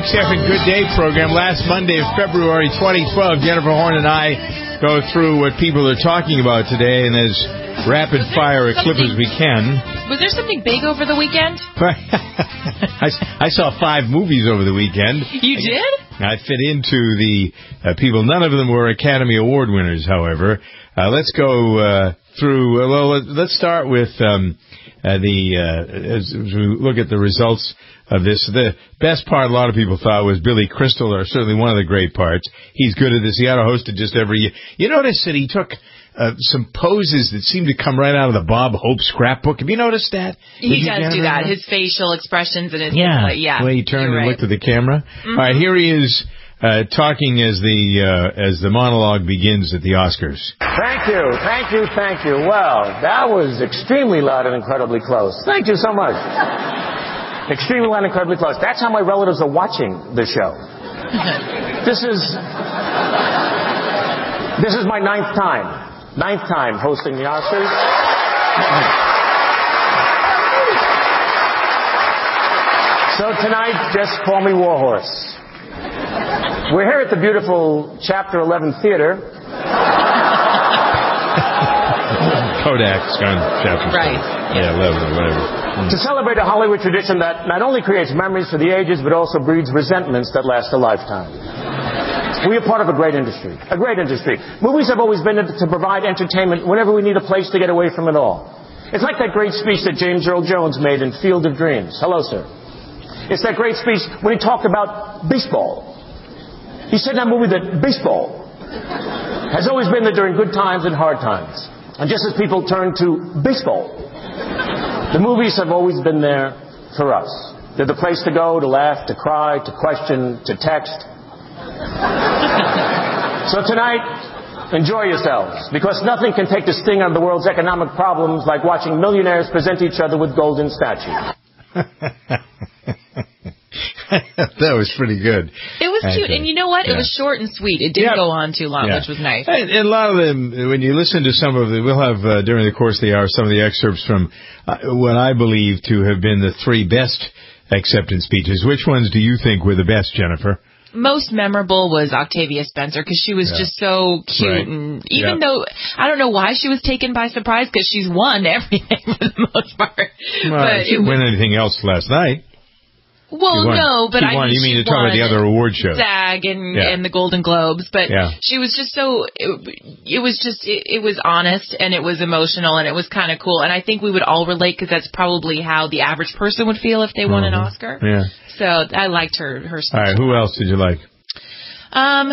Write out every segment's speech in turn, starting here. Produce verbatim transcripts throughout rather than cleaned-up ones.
X F and Good Day program. Last Monday of February twenty twelve, Jennifer Horn and I go through what people are talking about today, and as rapid fire a clip as we can. Was there something big over the weekend? I, I saw five movies over the weekend. You did? I fit into the uh, people. None of them were Academy Award winners, however. Uh, let's go uh, through. Uh, well, let's start with um, uh, the uh, as we look at the results of this. The best part, a lot of people thought, was Billy Crystal, or certainly one of the great parts. He's good at this. He ought to host it just every year. You notice that he took uh, some poses that seemed to come right out of the Bob Hope scrapbook. Have you noticed that? He Did does do that. His facial expressions and his yeah, like, yeah. the way he turned and right. looked at the camera. Mm-hmm. All right, here he is. Uh, talking as the uh, as the monologue begins at the Oscars. Thank you, thank you, thank you. Well, that was extremely loud and incredibly close. Thank you so much. Extremely loud and incredibly close. That's how my relatives are watching the show. This is this is my ninth time, ninth time hosting the Oscars. So tonight, just call me Warhorse. We're here at the beautiful Chapter eleven Theater. Kodak's gone Chapter Right. Yeah, eleven or whatever. Mm. To celebrate a Hollywood tradition that not only creates memories for the ages, but also breeds resentments that last a lifetime. We are part of a great industry. A great industry. Movies have always been to provide entertainment whenever we need a place to get away from it all. It's like that great speech that James Earl Jones made in Field of Dreams. Hello, sir. It's that great speech when he talked about baseball. He said in that movie that baseball has always been there during good times and hard times. And just as people turn to baseball, the movies have always been there for us. They're the place to go, to laugh, to cry, to question, to text. So tonight, enjoy yourselves, because nothing can take the sting out of the world's economic problems like watching millionaires present each other with golden statues. That was pretty good. It was cute, and you know what? Yeah. It was short and sweet. It didn't yep. go on too long, yeah. which was nice. And, and a lot of them, when you listen to some of them, we'll have, uh, during the course of the hour, some of the excerpts from uh, what I believe to have been the three best acceptance speeches. Which ones do you think were the best, Jennifer? Most memorable was Octavia Spencer, because she was yeah. just so cute. Right. And even yep. though, I don't know why she was taken by surprise, because she's won everything for the most part. Well, but she didn't win anything else last night. Well, no, but she I won. mean, You mean she to talk about the other award shows? SAG and, yeah. and the Golden Globes, but yeah. she was just so, it, it was just, it, it was honest, and it was emotional, and it was kind of cool, and I think we would all relate, because that's probably how the average person would feel if they won mm-hmm. an Oscar. Yeah. So I liked her, her speech. All right, who else did you like? Um...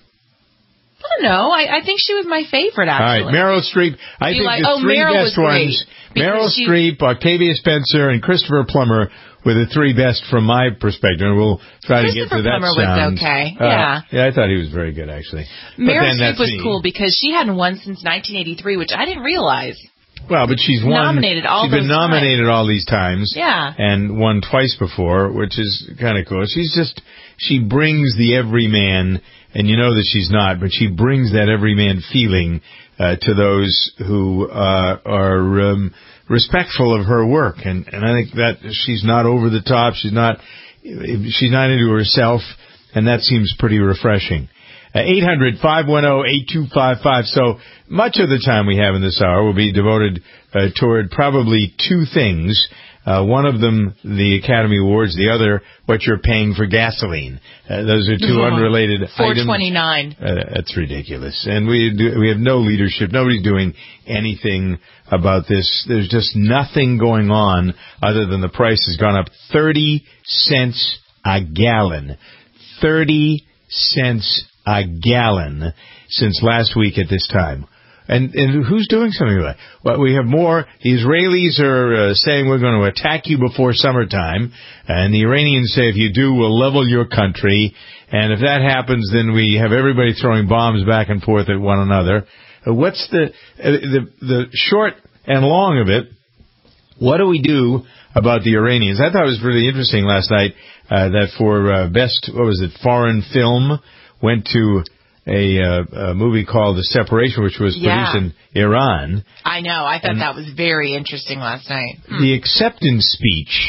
I don't know. I, I think she was my favorite, actually. All right, Meryl Streep. I you think like, the oh, three Meryl best ones, Meryl she, Streep, Octavia Spencer, and Christopher Plummer were the three best from my perspective. And we'll try to get to that Plummer sound. was okay. Uh, yeah. Yeah, I thought he was very good, actually. Meryl Streep was me. cool because she hadn't won since nineteen eighty-three, which I didn't realize. Well, but she's won. Nominated all she's been those nominated times. all these times. Yeah. And won twice before, which is kind of cool. She's just, she brings the everyman, and you know that she's not, but she brings that everyman feeling uh, to those who uh, are um, respectful of her work. And, and I think that she's not over the top. She's not, she's not into herself, and that seems pretty refreshing. Uh, eight hundred, five one zero, eight two five five. So much of the time we have in this hour will be devoted uh, toward probably two things. Uh, one of them, the Academy Awards. The other, what you're paying for gasoline. Uh, those are two oh, unrelated items. four twenty-nine. Uh, that's ridiculous. And we do, we have no leadership. Nobody's doing anything about this. There's just nothing going on other than the price has gone up thirty cents a gallon. thirty cents a gallon since last week at this time. And and who's doing something like that? Well, we have more. The Israelis are uh, saying we're going to attack you before summertime. And the Iranians say if you do, we'll level your country. And if that happens, then we have everybody throwing bombs back and forth at one another. Uh, what's the, uh, the the short and long of it? What do we do about the Iranians? I thought it was really interesting last night uh, that for uh, best, what was it, foreign film, went to a, uh, a movie called The Separation, which was yeah. produced in Iran. I know. I thought and that was very interesting last night. Hmm. The acceptance speech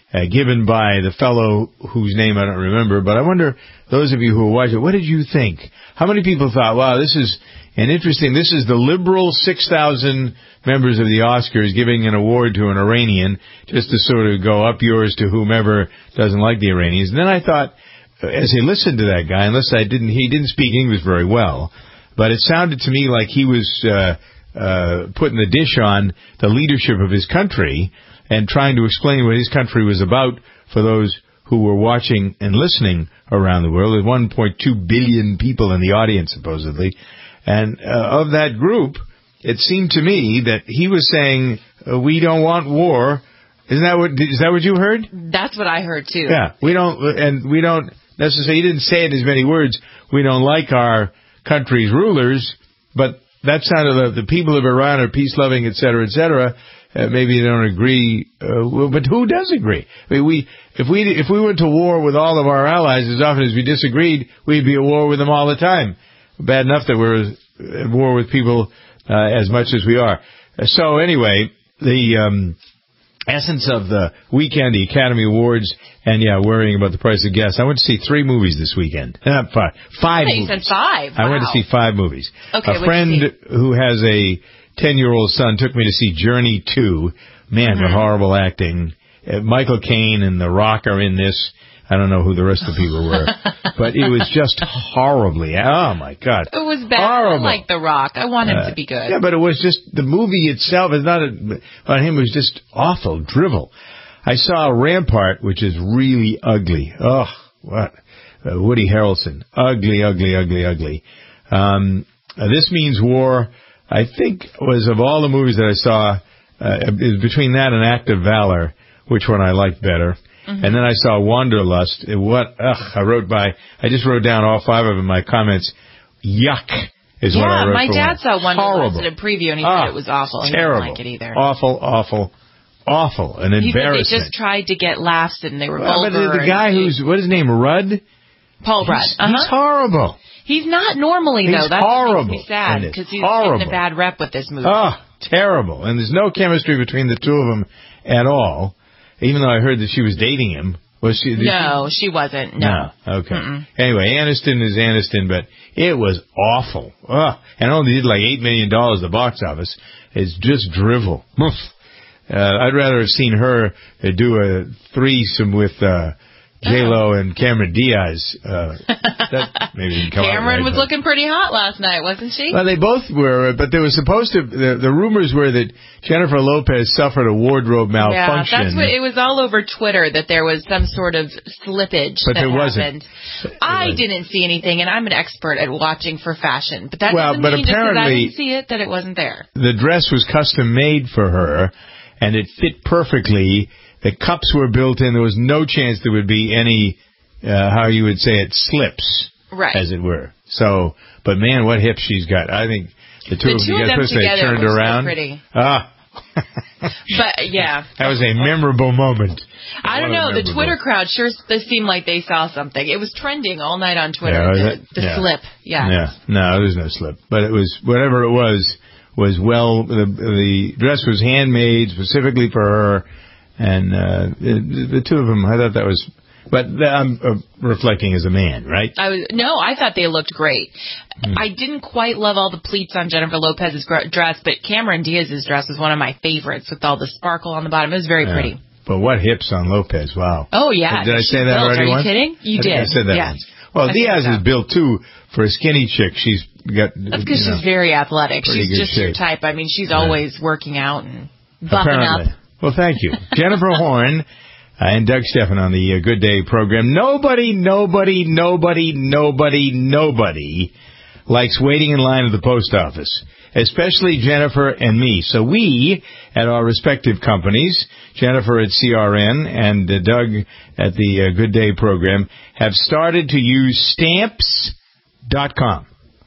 uh, given by the fellow whose name I don't remember. But I wonder, those of you who were watching, what did you think? How many people thought, wow, this is an interesting, this is the liberal six thousand members of the Oscars giving an award to an Iranian just to sort of go up yours to whomever doesn't like the Iranians. And then I thought, as I listened to that guy, unless I didn't, he didn't speak English very well, but it sounded to me like he was uh, uh, putting the dish on the leadership of his country and trying to explain what his country was about for those who were watching and listening around the world. There's one point two billion people in the audience, supposedly. And uh, of that group, it seemed to me that he was saying, uh, we don't want war. Isn't that what, is that what you heard? That's what I heard, too. Yeah, we don't, and we don't necessarily, he didn't say it in as many words, we don't like our country's rulers, but that sounded like the people of Iran are peace-loving, et cetera, et cetera. Uh, maybe they don't agree, uh, well, but who does agree? I mean, we, if we, if we went to war with all of our allies as often as we disagreed, we'd be at war with them all the time. Bad enough that we're at war with people uh, as much as we are. So anyway, the um, essence of the weekend, the Academy Awards, and yeah, worrying about the price of gas. I went to see three movies this weekend. Not five. Five hey, movies. You said five. I wow. went to see five movies. Okay, a friend who has a ten-year-old son took me to see Journey two. Man, mm-hmm. what horrible acting. Uh, Michael Caine and The Rock are in this. I don't know who the rest of the people were, but it was just horribly, oh my God. It was bad. Horrible. I like The Rock. I want him uh, to be good. Yeah, but it was just, the movie itself is not, a, on him, it was just awful, drivel. I saw Rampart, which is really ugly. Oh, what? Uh, Woody Harrelson. Ugly, ugly, ugly, ugly. Um, uh, This Means War, I think, was of all the movies that I saw, uh, between that and Act of Valor, which one I liked better. Mm-hmm. And then I saw Wanderlust. It, what? Ugh, I wrote by. I just wrote down all five of them in my comments. Yuck is yeah, what I wrote. Yeah, my for dad one. saw Wanderlust Horrible. at a preview, and he ah, said it was awful. He terrible. didn't like it either. Awful, awful, awful, and he embarrassing. Said they just tried to get laughs, and they were well, vulgar. But the guy who's what is his name? Rudd. Paul Rudd. He's, uh-huh. he's horrible. He's not normally he's though. That's horrible. what makes me sad because he's horrible. getting a bad rep with this movie. Oh, terrible! And there's no chemistry between the two of them at all. Even though I heard that she was dating him. Was she? No, she, she wasn't. No. no. Okay. Mm-mm. Anyway, Aniston is Aniston, but it was awful. Ugh. And only did like eight million dollars at the box office. It's just drivel. uh, I'd rather have seen her uh, do a threesome with uh, J-Lo and Cameron Diaz. Uh, that maybe didn't come Cameron out right, was but. looking pretty hot last night, wasn't she? Well, they both were, but there was supposed to. The, the rumors were that Jennifer Lopez suffered a wardrobe malfunction. Yeah, that's what it was all over Twitter that there was some sort of slippage but that there happened. wasn't. I didn't see anything, and I'm an expert at watching for fashion, but that well, doesn't but mean just 'cause I apparently didn't see it that it wasn't there. The dress was custom made for her, and it fit perfectly. The cups were built in. There was no chance there would be any. Uh, how you would say it, slips, right, as it were. So, but man, what hips she's got! I think the two, the two of them them together they turned was around. So pretty. Ah, but yeah, that was a memorable moment. I don't know. The Twitter crowd sure they seemed like they saw something. It was trending all night on Twitter. Yeah, the the yeah. slip, yeah, yeah. No, there's no slip, but it was whatever it was was well. The, the dress was handmade specifically for her, and uh, the, the two of them. I thought that was. But I'm uh, reflecting as a man, right? I was no, I thought they looked great. Mm. I didn't quite love all the pleats on Jennifer Lopez's dress, but Cameron Diaz's dress was one of my favorites with all the sparkle on the bottom. It was very yeah. pretty. But what hips on Lopez? Wow. Oh yeah. Did I say that built. already? Are you once? kidding? You I did. I said that yeah. once. Well, I Diaz is built too for a skinny chick. She's got. That's because you know, she's very athletic. She's just shape. your type. I mean, she's yeah. always working out and buffing Apparently. up. Well, thank you, Jennifer Horn. Uh, and Doug Stephan on the uh, Good Day program. Nobody, nobody, nobody, nobody, nobody likes waiting in line at the post office, especially Jennifer and me. So we, at our respective companies, Jennifer at C R N and uh, Doug at the uh, Good Day program, have started to use stamps dot com.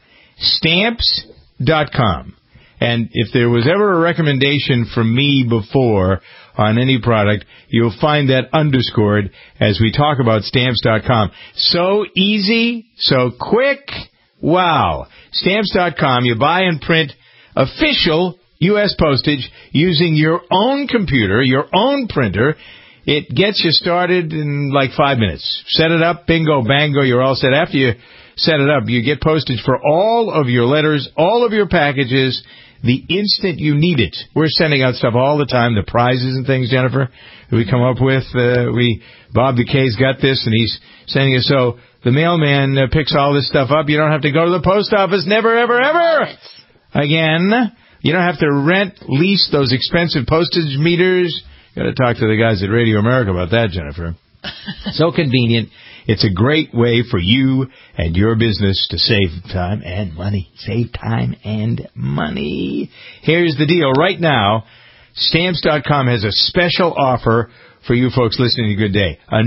stamps dot com. And if there was ever a recommendation from me before on any product, you'll find that underscored as we talk about stamps dot com. So easy, so quick. Wow. stamps dot com, you buy and print official U S postage using your own computer, your own printer. It gets you started in like five minutes. Set it up, bingo, bango, you're all set. After you set it up, you get postage for all of your letters, all of your packages, the instant you need it. We're sending out stuff all the time, the prizes and things, Jennifer, that we come up with. Uh, we Bob the K's got this, and he's sending it. So the mailman uh, picks all this stuff up. You don't have to go to the post office. Never, ever, ever again. You don't have to rent, lease those expensive postage meters. Got to talk to the guys at Radio America about that, Jennifer. So convenient. It's a great way for you and your business to save time and money. Save time and money. Here's the deal. Right now, Stamps dot com has a special offer for you folks listening to Good Day. A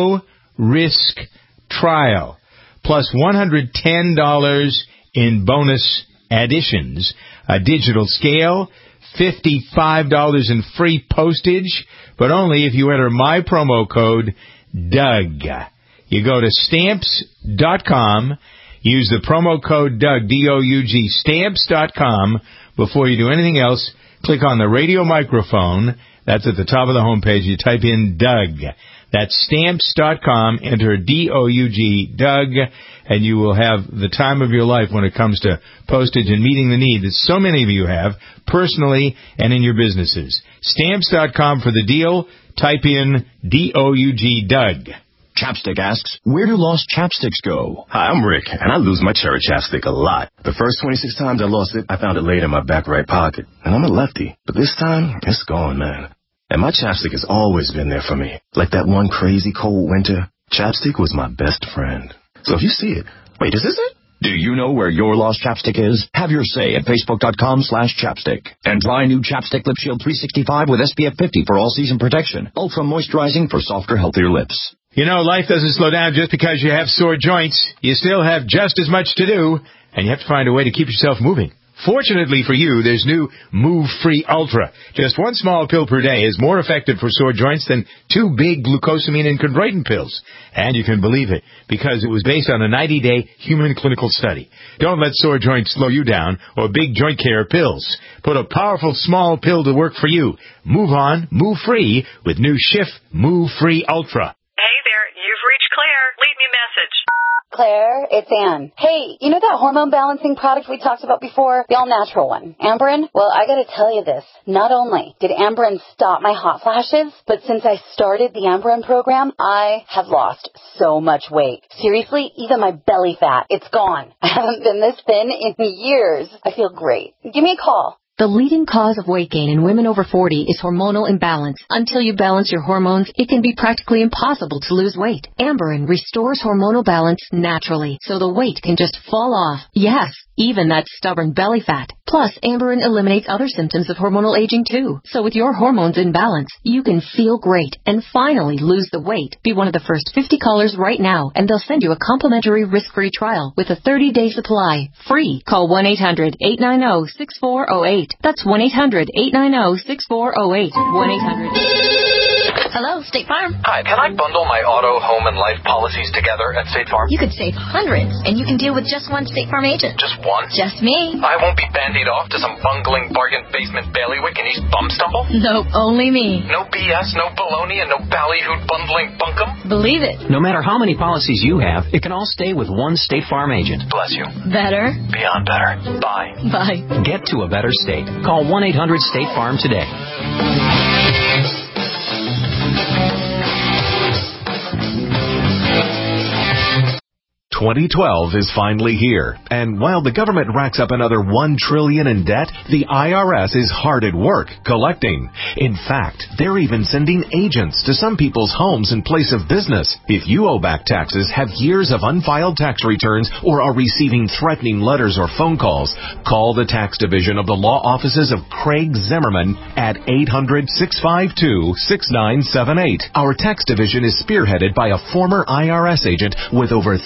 no-risk trial plus one hundred ten dollars in bonus additions. A digital scale, fifty-five dollars in free postage, but only if you enter my promo code Doug. You go to Stamps dot com, use the promo code Doug, D O U G, Stamps dot com. Before you do anything else, click on the radio microphone. That's at the top of the homepage. You type in Doug. That's Stamps dot com. Enter D O U G, Doug, and you will have the time of your life when it comes to postage and meeting the need that so many of you have, personally and in your businesses. Stamps dot com for the deal. Type in D O U G, Doug. Chapstick asks, where do lost chapsticks go? Hi, I'm Rick, and I lose my cherry chapstick a lot. The first twenty-six times I lost it, I found it laid in my back right pocket. And I'm a lefty. But this time, it's gone, man. And my chapstick has always been there for me. Like that one crazy cold winter, chapstick was my best friend. So if you see it, wait, is this it? Do you know where your lost chapstick is? Have your say at Facebook dot com slash chapstick. And try new Chapstick Lip Shield three sixty-five with S P F fifty for all-season protection. Ultra moisturizing for softer, healthier lips. You know, life doesn't slow down just because you have sore joints. You still have just as much to do, and you have to find a way to keep yourself moving. Fortunately for you, there's new Move Free Ultra. Just one small pill per day is more effective for sore joints than two big glucosamine and chondroitin pills. And you can believe it, because it was based on a ninety-day human clinical study. Don't let sore joints slow you down or big joint care pills. Put a powerful small pill to work for you. Move on, move free with new Schiff Move Free Ultra. Hey there, you've reached Claire. Leave me a message. Claire, it's Ann. Hey, you know that hormone balancing product we talked about before? The all-natural one. Amberen? Well, I gotta tell you this. Not only did Amberen stop my hot flashes, but since I started the Amberen program, I have lost so much weight. Seriously, even my belly fat, it's gone. I haven't been this thin in years. I feel great. Give me a call. The leading cause of weight gain in women over forty is hormonal imbalance. Until you balance your hormones, it can be practically impossible to lose weight. Amberen restores hormonal balance naturally, so the weight can just fall off. Yes, even that stubborn belly fat. Plus, Amberen eliminates other symptoms of hormonal aging too. So with your hormones in balance, you can feel great and finally lose the weight. Be one of the first fifty callers right now, and they'll send you a complimentary risk-free trial with a thirty-day supply. Free. Call one eight hundred eight nine zero six four zero eight. That's one eight hundred eight nine zero six four zero eight. one eight hundred Hello, State Farm. Hi, can I bundle my auto, home, and life policies together at State Farm? You could save hundreds, and you can deal with just one State Farm agent. Just one? Just me. I won't be bandied off to some bungling bargain basement bailiwick in East Bumstumble? Nope, only me. No B S, no baloney, and no ballyhoot bundling bunkum? Believe it. No matter how many policies you have, it can all stay with one State Farm agent. Bless you. Better. Beyond better. Bye. Bye. Get to a better state. Call one eight hundred State Farm today. twenty twelve is finally here, and while the government racks up another one trillion dollars in debt, the I R S is hard at work collecting. In fact, they're even sending agents to some people's homes in place of business. If you owe back taxes, have years of unfiled tax returns, or are receiving threatening letters or phone calls, call the tax division of the law offices of Craig Zimmerman at eight hundred six five two six nine seven eight. Our tax division is spearheaded by a former I R S agent with over thirty-one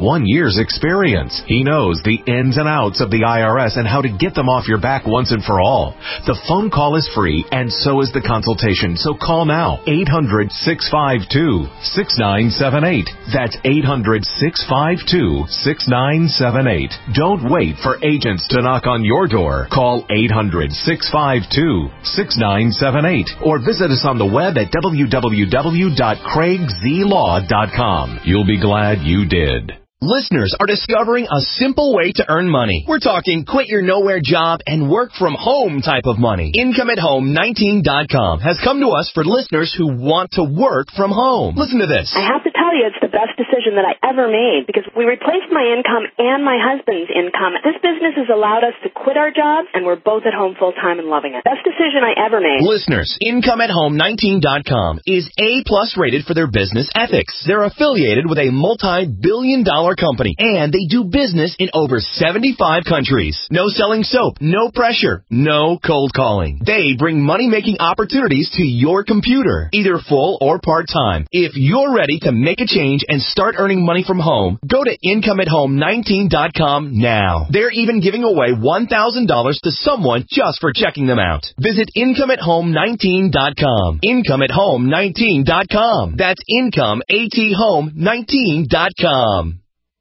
one year's experience. He knows the ins and outs of the I R S and how to get them off your back once and for all. The phone call is free, and so is the consultation. So call now. eight hundred, six five two, six nine seven eight. That's eight hundred, six five two, six nine seven eight. Don't wait for agents to knock on your door. Call eight hundred, six five two, six nine seven eight or visit us on the web at w w w dot craig z law dot com. You'll be glad you did. Listeners are discovering a simple way to earn money. We're talking quit your nowhere job and work from home type of money. income at home nineteen dot com has come to us for listeners who want to work from home. Listen to this. I have to tell you, it's the best decision that I ever made because we replaced my income and my husband's income. This business has allowed us to quit our jobs, and we're both at home full time and loving it. Best decision I ever made. Listeners, income at home nineteen dot com is A plus rated for their business ethics. They're affiliated with a multi-billion dollar company, and they do business in over seventy-five countries. No selling soap, no pressure, no cold calling. They bring money-making opportunities to your computer, either full or part-time. If you're ready to make a change and start earning money from home, go to income at home nineteen dot com now. They're even giving away one thousand dollars to someone just for checking them out. Visit income at home nineteen dot com. income at home nineteen dot com. That's income at home nineteen dot com.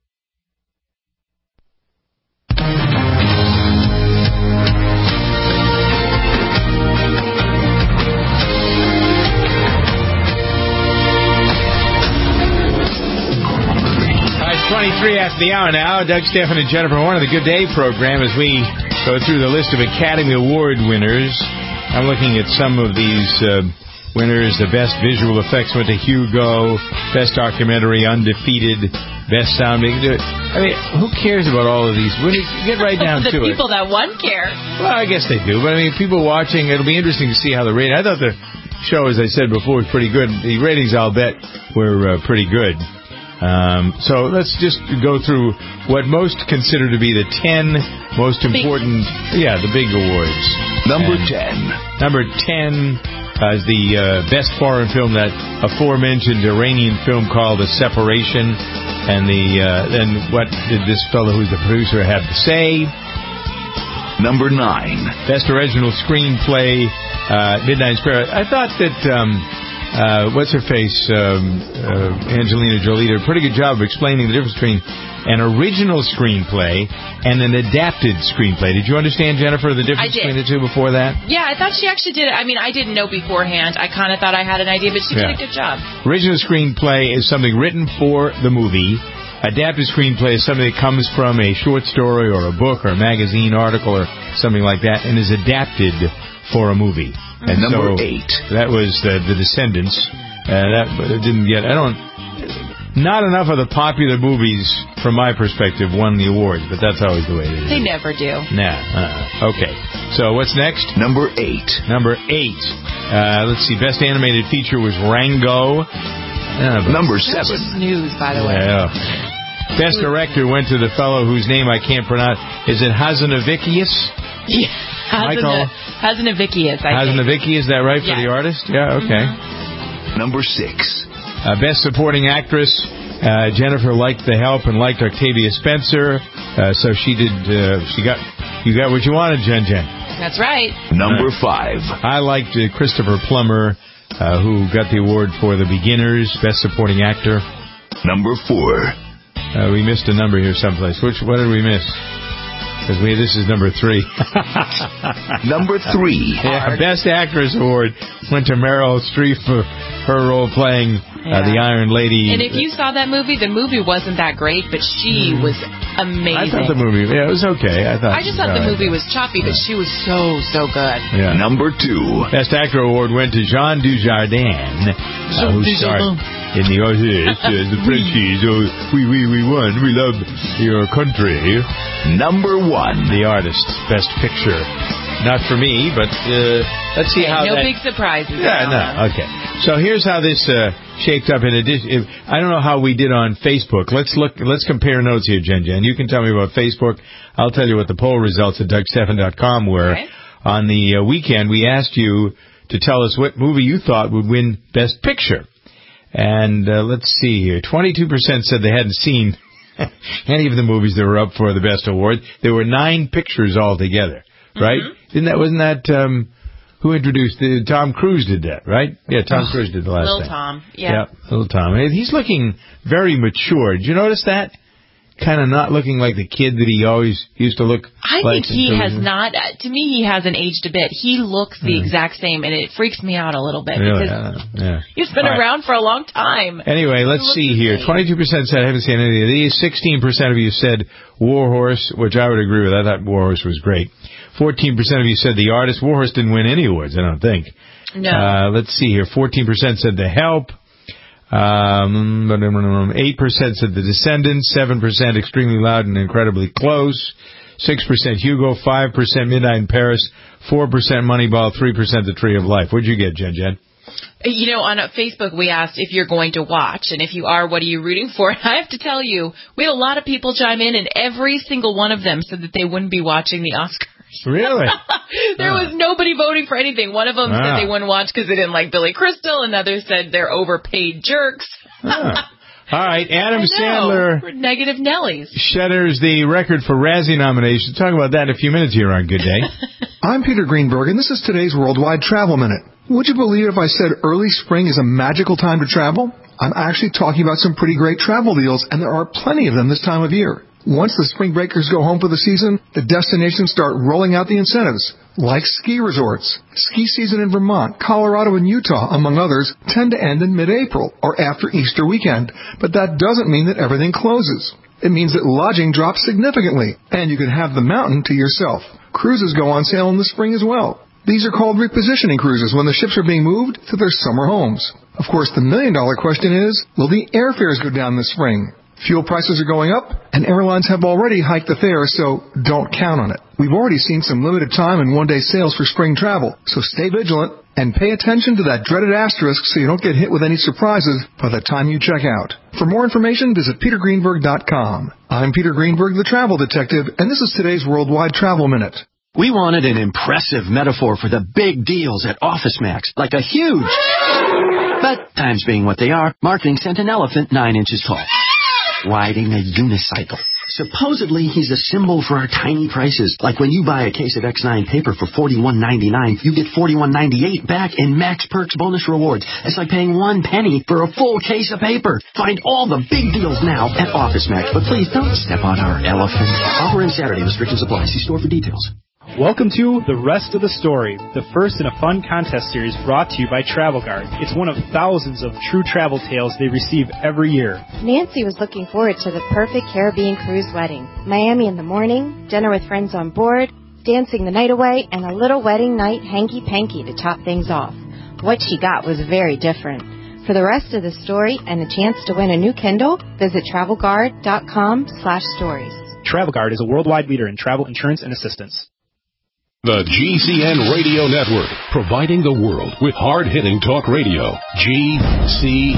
twenty-three after the hour now. Doug, Stephan, and Jennifer Horn of the Good Day program as we go through the list of Academy Award winners. I'm looking at some of these uh, winners. The best visual effects went to Hugo. Best documentary, Undefeated. Best sound. I mean, who cares about all of these? When you get right down the to it. The people that won care. Well, I guess they do. But, I mean, people watching, it'll be interesting to see how the rating. I thought the show, as I said before, was pretty good. The ratings, I'll bet, were uh, pretty good. Um, so let's just go through what most consider to be the ten most important, big. yeah, the big awards. Number and ten. Number ten uh, is the uh, best foreign film, that aforementioned Iranian film called The Separation. And the uh, then what did this fellow who's the producer have to say? Number nine. Best original screenplay, uh, Midnight Express. I thought that... Um, Uh, what's her face, um, uh, Angelina Jolie, did a pretty good job of explaining the difference between an original screenplay and an adapted screenplay. Did you understand, Jennifer, the difference between the two before that? Yeah, I thought she actually did it. I mean, I didn't know beforehand. I kind of thought I had an idea, but she yeah. did a good job. Original screenplay is something written for the movie. Adapted screenplay is something that comes from a short story or a book or a magazine article or something like that and is adapted for a movie. And number so eight. That was uh, The Descendants. Uh, that didn't get. I don't. Not enough of the popular movies, from my perspective, won the awards, but that's always the way it is. They never do. Nah. Uh-uh. Okay. So what's next? Number eight. Number eight. Uh, let's see. Best animated feature was Rango. Uh, Number That's seven. just news, by the way. Yeah. Best director went to the fellow whose name I can't pronounce. Is it Hazanavicius? Yeah. Michael? Hazanavicius, I think. Hazanavicius, is that right, for yeah. the artist? Yeah, okay. Mm-hmm. Number six. Uh, best supporting actress, uh, Jennifer liked The Help and liked Octavia Spencer, uh, so she did, uh, she got, you got what you wanted, Jen Jen. That's right. Number uh, five. I liked uh, Christopher Plummer, uh, who got the award for The Beginners, best supporting actor. Number four. Uh, we missed a number here someplace. Which, what did we miss? Because we, this is number three. Number three. Yeah, Best Actress Award went to Meryl Streep for her role playing uh, the Iron Lady. And if you saw that movie, the movie wasn't that great, but she was amazing. I thought the movie, yeah, it was okay. I thought. I just thought the movie was choppy, but she was so, so good. Yeah. Number two. Best Actor Award went to Jean Dujardin, uh, who starred in the Oasis, uh, the Frenchies. Oh, we, we, we won. We love your country. Number one. The Artist, Best Picture. Not for me, but uh, let's see okay, how no that... big surprises. Yeah, no, okay. So here's how this uh, shaped up. In addition, I don't know how we did on Facebook. Let's look. Let's compare notes here, Jen Jen. You can tell me about Facebook. I'll tell you what the poll results at Doug Stephan dot com were. Okay. On the uh, weekend, we asked you to tell us what movie you thought would win Best Picture. And uh, let's see here. twenty-two percent said they hadn't seen any of the movies that were up for the best award. There were nine pictures altogether, right? Mm-hmm. Didn't that wasn't that um, who introduced the Tom Cruise did that, right? Yeah, Tom Cruise did the last Little time. Tom, yeah. Yeah, Little Tom. And he's looking very mature. Did you notice that? Kind of not looking like the kid that he always used to look I like. think he has not, uh, to me, he hasn't aged a bit. He looks the yeah. exact same, and it freaks me out a little bit. Really? Because uh, yeah. he's been All around right. for a long time. Anyway, let's see here. twenty-two percent said I haven't seen any of these. sixteen percent of you said Warhorse, which I would agree with. I thought Warhorse was great. fourteen percent of you said The Artist. Warhorse didn't win any awards, I don't think. No. Uh, let's see here. fourteen percent said The Help. Um, eight percent said The Descendants, seven percent Extremely Loud and Incredibly Close, six percent Hugo, five percent Midnight in Paris, four percent Moneyball, three percent The Tree of Life. What'd you get, Jen Jen? You know, on Facebook, we asked if you're going to watch, and if you are, what are you rooting for? I have to tell you, we had a lot of people chime in, and every single one of them said that they wouldn't be watching the Oscars. Really? There oh. was nobody voting for anything. One of them oh. said they wouldn't watch because they didn't like Billy Crystal. Another said they're overpaid jerks. Oh. All right, Adam Sandler. We're negative Nellies. Shatters the record for Razzie nominations. Talk about that in a few minutes here on Good Day. I'm Peter Greenberg, and this is today's Worldwide Travel Minute. Would you believe if I said early spring is a magical time to travel? I'm actually talking about some pretty great travel deals, and there are plenty of them this time of year. Once the spring breakers go home for the season, the destinations start rolling out the incentives, like ski resorts. Ski season in Vermont, Colorado, and Utah, among others, tend to end in mid-April or after Easter weekend. But that doesn't mean that everything closes. It means that lodging drops significantly, and you can have the mountain to yourself. Cruises go on sale in the spring as well. These are called repositioning cruises when the ships are being moved to their summer homes. Of course, the million-dollar question is, will the airfares go down this spring? Fuel prices are going up, and airlines have already hiked the fares, so don't count on it. We've already seen some limited time and one-day sales for spring travel, so stay vigilant and pay attention to that dreaded asterisk so you don't get hit with any surprises by the time you check out. For more information, visit peter greenberg dot com. I'm Peter Greenberg, the Travel Detective, and this is today's Worldwide Travel Minute. We wanted an impressive metaphor for the big deals at OfficeMax, like a huge... But times being what they are, marketing sent an elephant nine inches tall, riding a unicycle. Supposedly, he's a symbol for our tiny prices. Like when you buy a case of X nine paper for forty-one ninety-nine, you get forty-one ninety-eight back in Max Perks bonus rewards. It's like paying one penny for a full case of paper. Find all the big deals now at OfficeMax. But please don't step on our elephant. Offer in Saturday. Restrictions apply. See store for details. Welcome to The Rest of the Story, the first in a fun contest series brought to you by Travel Guard. It's one of thousands of true travel tales they receive every year. Nancy was looking forward to the perfect Caribbean cruise wedding. Miami in the morning, dinner with friends on board, dancing the night away, and a little wedding night hanky-panky to top things off. What she got was very different. For the rest of the story and a chance to win a new Kindle, visit travel guard dot com slash stories. Travel Guard is a worldwide leader in travel insurance and assistance. The G C N Radio Network, providing the world with hard-hitting talk radio. G C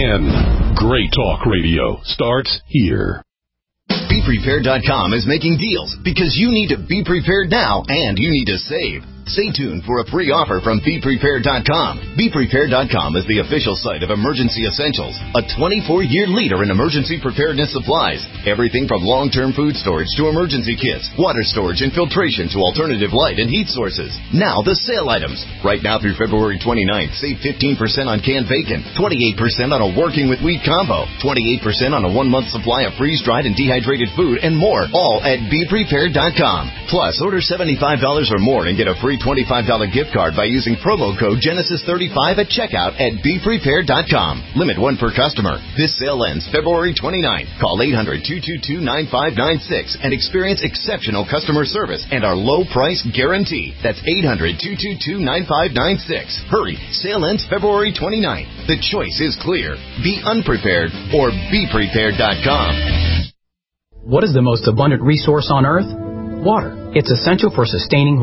N. Great talk radio starts here. Be Prepared dot com is making deals because you need to be prepared now and you need to save. Stay tuned for a free offer from Be Prepared dot com. Be Prepared dot com is the official site of Emergency Essentials, a twenty-four year leader in emergency preparedness supplies. Everything from long-term food storage to emergency kits, water storage and filtration to alternative light and heat sources. Now the sale items. Right now through February twenty-ninth, save fifteen percent on canned bacon, twenty-eight percent on a working with wheat combo, twenty-eight percent on a one-month supply of freeze-dried and dehydrated food, and more, all at Be Prepared dot com. Plus, order seventy-five dollars or more and get a free twenty-five dollars gift card by using promo code Genesis thirty-five at checkout at Be Prepared dot com. Limit one per customer. This sale ends February twenty-ninth. Call eight hundred, two two two, nine five nine six and experience exceptional customer service and our low price guarantee. That's eight hundred, two two two, nine five nine six. Hurry, sale ends February twenty-ninth. The choice is clear. Be unprepared or Be Prepared dot com. What is the most abundant resource on Earth? Water. It's essential for sustaining life.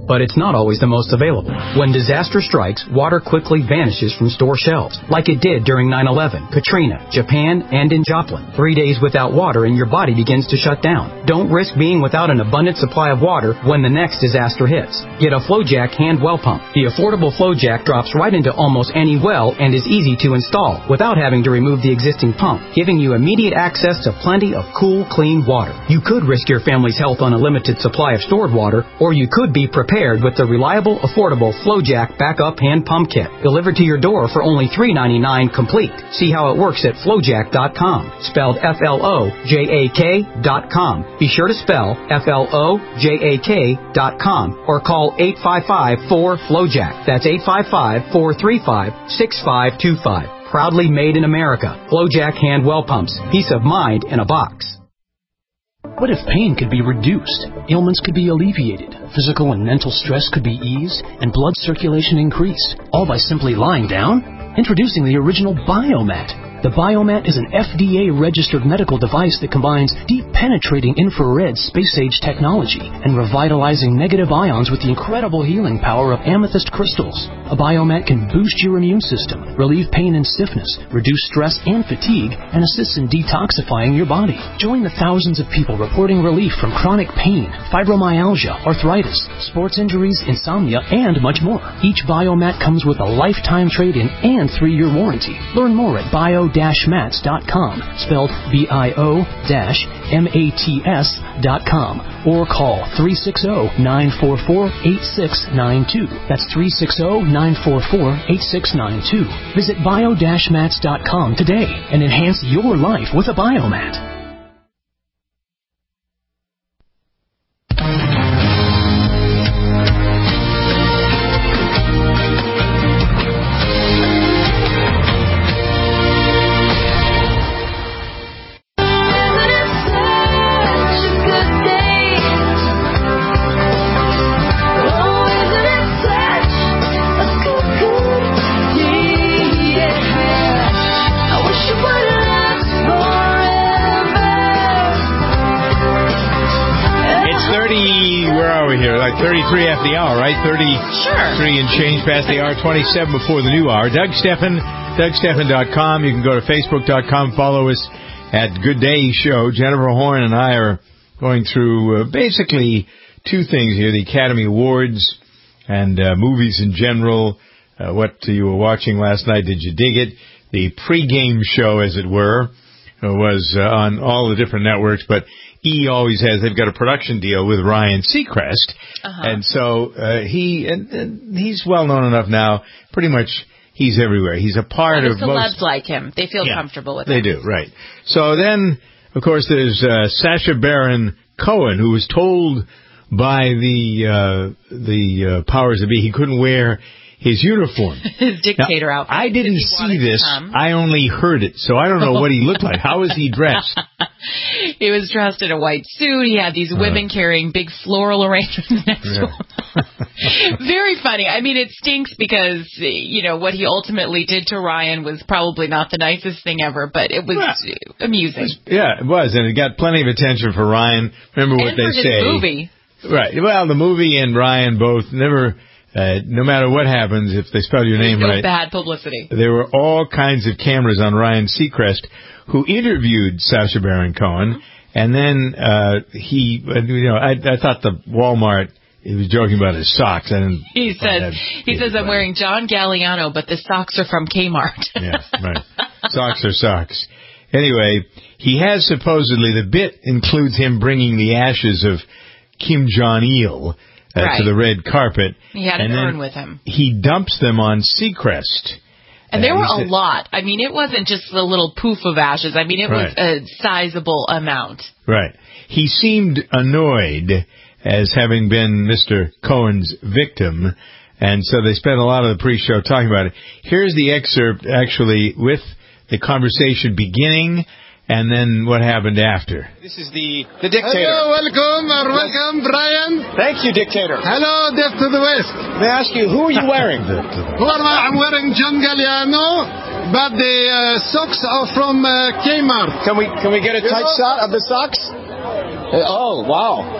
but it's not always the most available. When disaster strikes, water quickly vanishes from store shelves, like it did during nine eleven, Katrina, Japan, and in Joplin. Three days without water and your body begins to shut down. Don't risk being without an abundant supply of water when the next disaster hits. Get a FlowJack hand well pump. The affordable FlowJack drops right into almost any well and is easy to install without having to remove the existing pump, giving you immediate access to plenty of cool, clean water. You could risk your family's health on a limited supply of stored water, or you could be prepared with the reliable, affordable FlowJack backup hand pump kit, delivered to your door for only three ninety-nine complete. See how it works at flowjack dot com, spelled F L O J A K dot com. Be sure to spell F L O J A K dot com or call eight five five, four, FlowJack. That's eight five five, four three five, six five two five. Proudly made in America. FlowJack hand well pumps. Peace of mind in a box. What if pain could be reduced, ailments could be alleviated, physical and mental stress could be eased, and blood circulation increased, all by simply lying down? Introducing the original Biomat. The Biomat is an F D A-registered medical device that combines deep penetrating infrared space-age technology and revitalizing negative ions with the incredible healing power of amethyst crystals. A Biomat can boost your immune system, relieve pain and stiffness, reduce stress and fatigue, and assists in detoxifying your body. Join the thousands of people reporting relief from chronic pain, fibromyalgia, arthritis, sports injuries, insomnia, and much more. Each Biomat comes with a lifetime trade-in and three-year warranty. Learn more at bio mats dot com, spelled B I O M A T S dot com, or call three six zero, nine four four, eight six nine two. That's three six zero, nine four four, eight six nine two. Visit bio mats dot com today and enhance your life with a Biomat. thirty-three after the hour, right? thirty-three and change past the hour, twenty-seven before the new hour. Doug Stephan, Doug Stephan dot com. You can go to Facebook dot com, follow us at Good Day Show. Jennifer Horn and I are going through uh, basically two things here, the Academy Awards and uh, movies in general. Uh, what you were watching last night, did you dig it? The pregame show, as it were, was uh, on all the different networks, but E always has, they've got a production deal with Ryan Seacrest, uh-huh. and so uh, he and, and he's well known enough now, pretty much he's everywhere. He's a part and of the celebs most... like him. They feel yeah, comfortable with they him. They do, right. So then, of course, there's uh, Sacha Baron Cohen, who was told by the, uh, the uh, powers that be he couldn't wear his uniform. His dictator now, outfit. I didn't see this. I only heard it, so I don't know what he looked like. How was he dressed? He was dressed in a white suit. He had these women uh, carrying big floral arrangements next yeah. to him. Very funny. I mean, it stinks because, you know, what he ultimately did to Ryan was probably not the nicest thing ever, but it was yeah. amusing. It was, yeah, it was, and it got plenty of attention for Ryan. Remember what and they for his say. movie. Right. Well, the movie and Ryan both never... Uh, no matter what happens, if they spell your name no right, bad publicity. There were all kinds of cameras on Ryan Seacrest, who interviewed Sacha Baron Cohen, and then uh, he, you know, I, I thought the Walmart. He was joking about his socks. I didn't. He says, he says, I'm wearing John Galliano, but the socks are from Kmart. Yeah, right. Socks are socks. Anyway, he has supposedly the bit includes him bringing the ashes of Kim Jong-il. Uh, right. To the red carpet. He had an urn with him. He dumps them on Seacrest. And there were a lot. I mean, it wasn't just a little poof of ashes. I mean, it right. was a sizable amount. Right. He seemed annoyed as having been Mister Cohen's victim, and so they spent a lot of the pre-show talking about it. Here's the excerpt, actually, with the conversation beginning and then what happened after. This is the, the dictator. Hello, welcome, or welcome, Brian. Thank you, dictator. Hello, Deaf to the West. May I ask you, who are you wearing? Who am I? I'm wearing John Galliano, but the uh, socks are from uh, Kmart. Can we can we get a tight shot of the socks? Uh, oh, wow.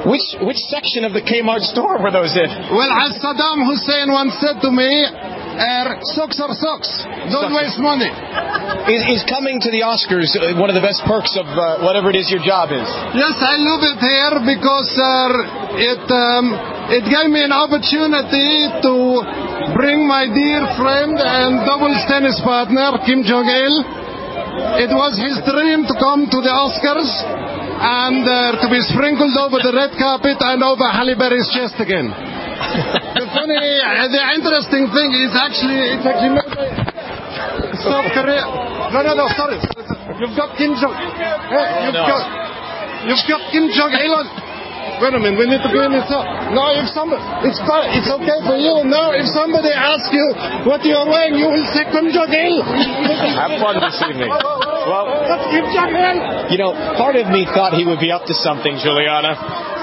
Which which section of the Kmart store were those in? Well, as Saddam Hussein once said to me, er, socks are socks. Don't waste money. Is, is coming to the Oscars uh, one of the best perks of uh, whatever it is your job is? Yes, I love it here because uh, it um, it gave me an opportunity to bring my dear friend and doubles tennis partner, Kim Jong-il. It was his dream to come to the Oscars and uh, to be sprinkled over the red carpet and over Halle Berry's chest again. The funny, uh, the interesting thing is actually, it's actually made by South Korea. No, no, no, sorry. You've got Kim Jong. Hey, you've got, you've got Kim Jong-il. Wait a minute, we need to go in this up. No, if somebody, it's fine, it's okay for you. No, if somebody asks you what you're wearing, you will say Kim Jong-il. Have fun this evening. Well, that's Kim Jong-il. You know, part of me thought he would be up to something, Juliana.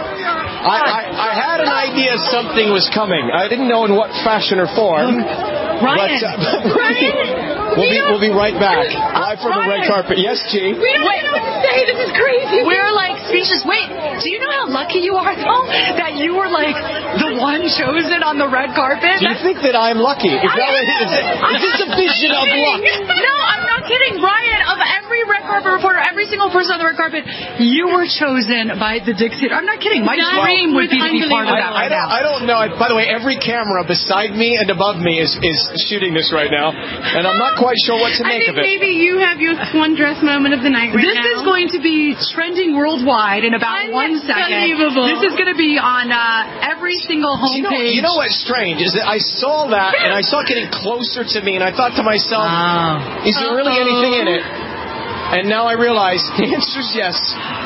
I, I, I had an idea something was coming. I didn't know in what fashion or form. Ryan! But, uh, Ryan! We'll be, we'll be right back. Live from the red carpet. Yes, G? We don't Wait. know what to say. This is crazy. We're like speechless. Wait, do you know how lucky you are, though, that you were like the one chosen on the red carpet? Do you think that I'm lucky? Is, that what, is, it, is this a vision of luck? No, I'm not kidding. Ryan, of every red carpet reporter, every single person on the red carpet, you were chosen by the Dixie. I'm not kidding. My dream would be to be part of that I, right I don't, now. I don't know. By the way, every camera beside me and above me is, is shooting this right now, and I'm not quite sure what to make I think of it. Maybe you have your swan dress moment of the night right this now. This is going to be trending worldwide in about one second. This is going to be on uh, every single homepage. You know, you know what's strange is that I saw that and I saw it getting closer to me, and I thought to myself, oh. is there really anything in it? And now I realize the answer is yes.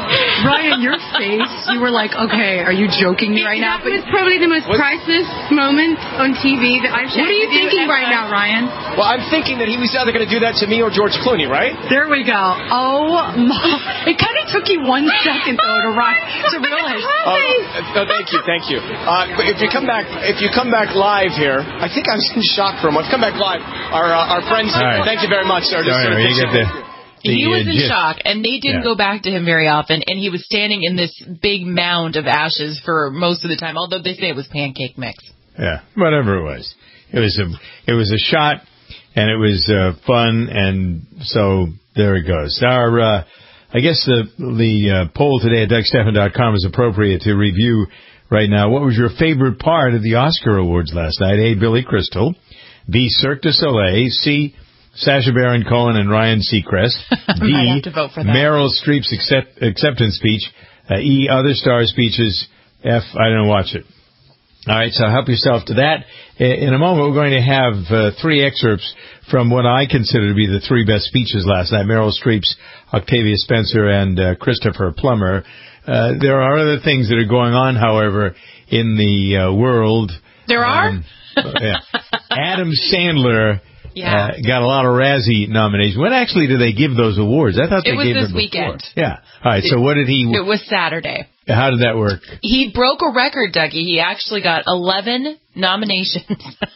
Ryan, your face, you were like, okay, are you joking me right now? That was probably the most what? priceless moment on T V that I've shared. What are you thinking right now, Ryan? Well, I'm thinking that he was either going to do that to me or George Clooney, right? There we go. Oh, my. It kind of took you one second, though, to, to realize. Uh, no, thank you, thank you. Uh, if you come back, if you come back live here, I think I was in shock for a moment. Come back live. Our uh, our friends, right. Thank you very much, sir. Sorry, sort of you get the... The, he was uh, in gist. shock, and they didn't yeah. go back to him very often, and he was standing in this big mound of ashes for most of the time, although they say it was pancake mix. Yeah, whatever it was. It was a it was a shot, and it was uh, fun, and so there it goes. Our, uh, I guess the, the uh, poll today at Doug Stephan dot com is appropriate to review right now. What was your favorite part of the Oscar Awards last night? A, Billy Crystal. B, Cirque du Soleil. C, Sacha Baron Cohen and Ryan Seacrest. D, Meryl Streep's accept, acceptance speech. Uh, E, other star speeches. F, I didn't watch it. All right, so help yourself to that. In a moment, we're going to have uh, three excerpts from what I consider to be the three best speeches last night. Meryl Streep's, Octavia Spencer, and uh, Christopher Plummer. Uh, there are other things that are going on, however, in the uh, world. There are? Um, yeah. Adam Sandler... Yeah. Uh, got a lot of Razzie nominations. When actually do they give those awards? I thought they it was gave this them weekend. Before. Yeah. All right. So what did he? It was Saturday. How did that work? He broke a record, Dougie. He actually got eleven nominations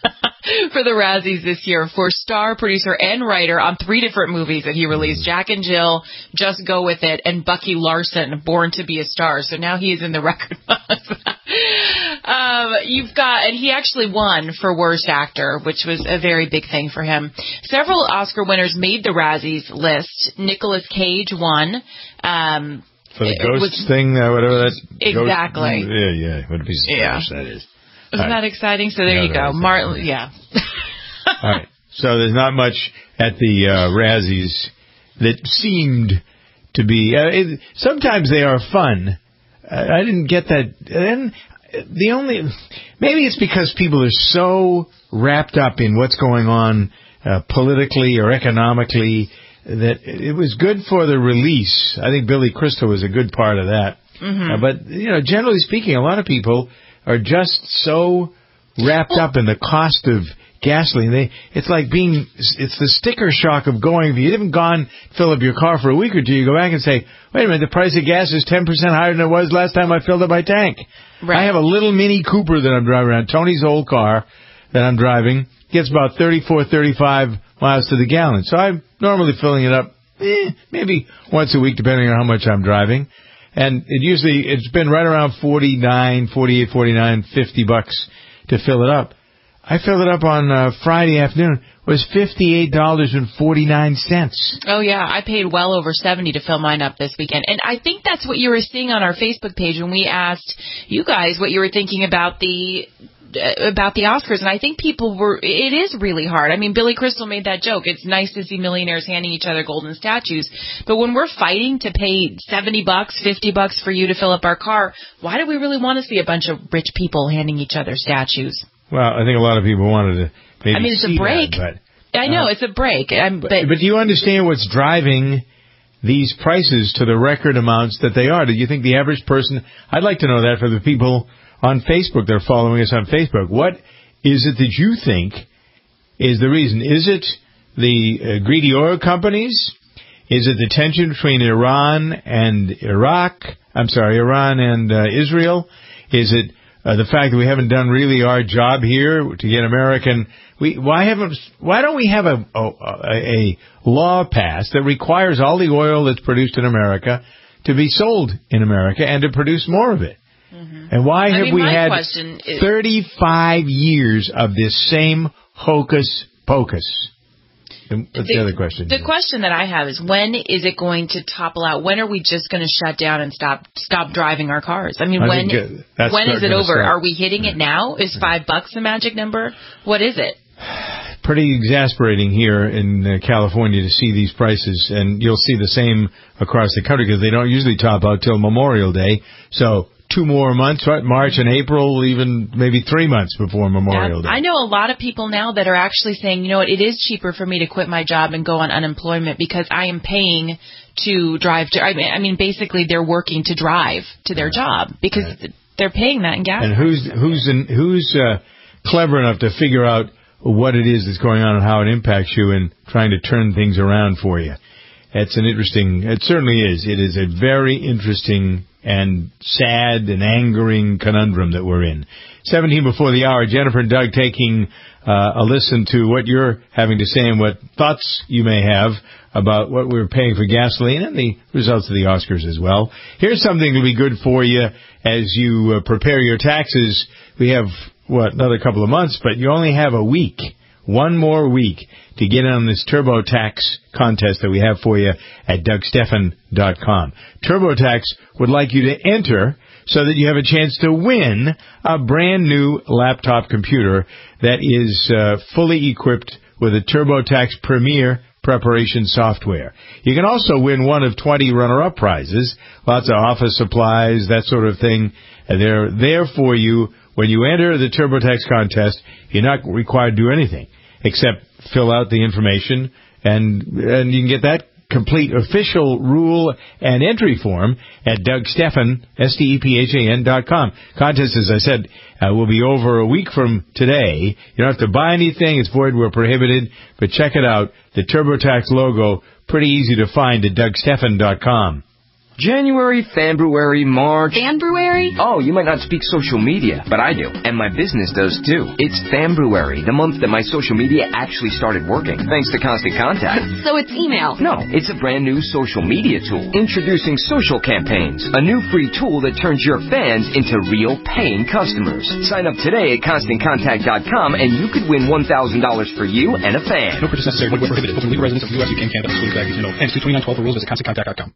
for the Razzies this year for star, producer, and writer on three different movies that he released: Jack and Jill, Just Go With It, and Bucky Larson, Born to Be a Star. So now he is in the record books. um, you've got, and he actually won for Worst Actor, which was a very big thing for him. Several Oscar winners made the Razzies list. Nicolas Cage won. Um, For the ghost was, thing, uh, whatever that... Exactly. Ghost, yeah, yeah. What a piece of yeah. trash that is. Isn't All that right. exciting? So there no, you go. Martin, yeah. All right. So there's not much at the uh, Razzies that seemed to be... Uh, it, sometimes they are fun. Uh, I didn't get that. And the only... Maybe it's because people are so wrapped up in what's going on uh, politically or economically that it was good for the release. I think Billy Crystal was a good part of that. Mm-hmm. Uh, but, you know, generally speaking, a lot of people are just so wrapped well, up in the cost of gasoline. They, it's like being, it's the sticker shock of going, if you haven't gone fill up your car for a week or two, you go back and say, wait a minute, the price of gas is ten percent higher than it was last time I filled up my tank. Right. I have a little Mini Cooper that I'm driving around, Tony's old car that I'm driving, gets about thirty-four, thirty-five miles to the gallon. So I'm normally filling it up eh, maybe once a week, depending on how much I'm driving. And it usually, it's been right around forty-nine, forty-eight, forty-nine, fifty bucks to fill it up. I filled it up on uh, Friday afternoon. It was fifty-eight dollars and forty-nine cents. Oh, yeah. I paid well over seventy to fill mine up this weekend. And I think that's what you were seeing on our Facebook page when we asked you guys what you were thinking about the about the Oscars. And I think people were, it is really hard. I mean, Billy Crystal made that joke. It's nice to see millionaires handing each other golden statues. But when we're fighting to pay seventy bucks, fifty bucks for you to fill up our car, why do we really want to see a bunch of rich people handing each other statues? Well, I think a lot of people wanted to maybe I mean, it's see a break. That, but, I know, uh, it's a break. I'm, but, but, but do you understand what's driving these prices to the record amounts that they are? Do you think the average person, I'd like to know that for the people on Facebook that are following us on Facebook. What is it that you think is the reason? Is it the uh, greedy oil companies? Is it the tension between Iran and Iraq? I'm sorry, Iran and uh, Israel? Is it uh, the fact that we haven't done really our job here to get American? We why haven't? Why don't we have a a, a law passed that requires all the oil that's produced in America to be sold in America and to produce more of it? Mm-hmm. And why I have mean, we my had question is, thirty-five years of this same hocus pocus? And what's the, the other question? The question that I have is, when is it going to topple out? When are we just going to shut down and stop stop driving our cars? I mean, I when think, uh, when is it over? Start. Are we hitting it now? Is five bucks the magic number? What is it? Pretty exasperating here in uh, California to see these prices, and you'll see the same across the country because they don't usually top out till Memorial Day. So two more months, right? March and April, even maybe three months before Memorial Yeah, Day. I know a lot of people now that are actually saying, you know what, it is cheaper for me to quit my job and go on unemployment because I am paying to drive to, I mean, I mean basically they're working to drive to their job because right. they're paying that in gas. And who's, who's, in, who's uh, clever enough to figure out what it is that's going on and how it impacts you and trying to turn things around for you? It's an interesting, it certainly is. It is a very interesting and sad and angering conundrum that we're in. seventeen before the hour, Jennifer and Doug taking uh, a listen to what you're having to say and what thoughts you may have about what we're paying for gasoline and the results of the Oscars as well. Here's something to be good for you as you uh, prepare your taxes. We have, what, another couple of months, but you only have a week. One more week to get on this TurboTax contest that we have for you at Doug Stephan dot com. TurboTax would like you to enter so that you have a chance to win a brand new laptop computer that is uh, fully equipped with a TurboTax Premier preparation software. You can also win one of twenty runner-up prizes, lots of office supplies, that sort of thing. And they're there for you. When you enter the TurboTax contest, you're not required to do anything except fill out the information, and and you can get that complete official rule and entry form at Doug Stephan, S T E P H A N dot com. Contest, as I said, uh, will be over a week from today. You don't have to buy anything. It's void where prohibited, but check it out. The TurboTax logo, pretty easy to find at Doug Stephan dot com. January, February, March. February? Oh, you might not speak social media, but I do. And my business does too. It's February, the month that my social media actually started working, thanks to Constant Contact. So it's email? No, it's a brand new social media tool. Introducing Social Campaigns, a new free tool that turns your fans into real paying customers. Sign up today at Constant Contact dot com and you could win one thousand dollars for you and a fan. No purchase necessary. Void where prohibited. Open legal residents of the U S, U K, and Canada. Excluding baggage. No. Hence two twenty-nine twelve for rules. Visit Constant Contact dot com.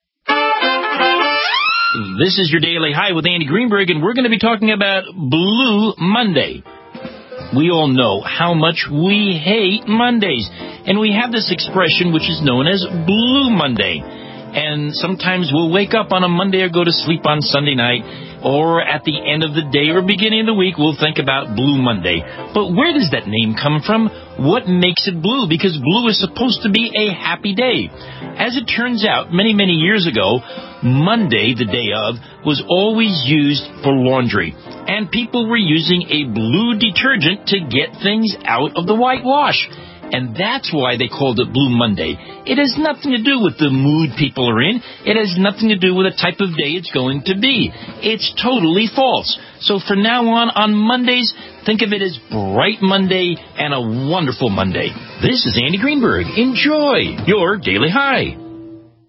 This is your Daily High with Andy Greenberg, and we're going to be talking about Blue Monday. We all know how much we hate Mondays, and we have this expression which is known as Blue Monday. And sometimes we'll wake up on a Monday or go to sleep on Sunday night, or at the end of the day or beginning of the week, we'll think about Blue Monday. But where does that name come from? What makes it blue? Because blue is supposed to be a happy day. As it turns out, many, many years ago, Monday, the day of, was always used for laundry. And people were using a blue detergent to get things out of the whitewash. And that's why they called it Blue Monday. It has nothing to do with the mood people are in. It has nothing to do with the type of day it's going to be. It's totally false. So from now on, on Mondays, think of it as Bright Monday and a wonderful Monday. This is Andy Greenberg. Enjoy your Daily High.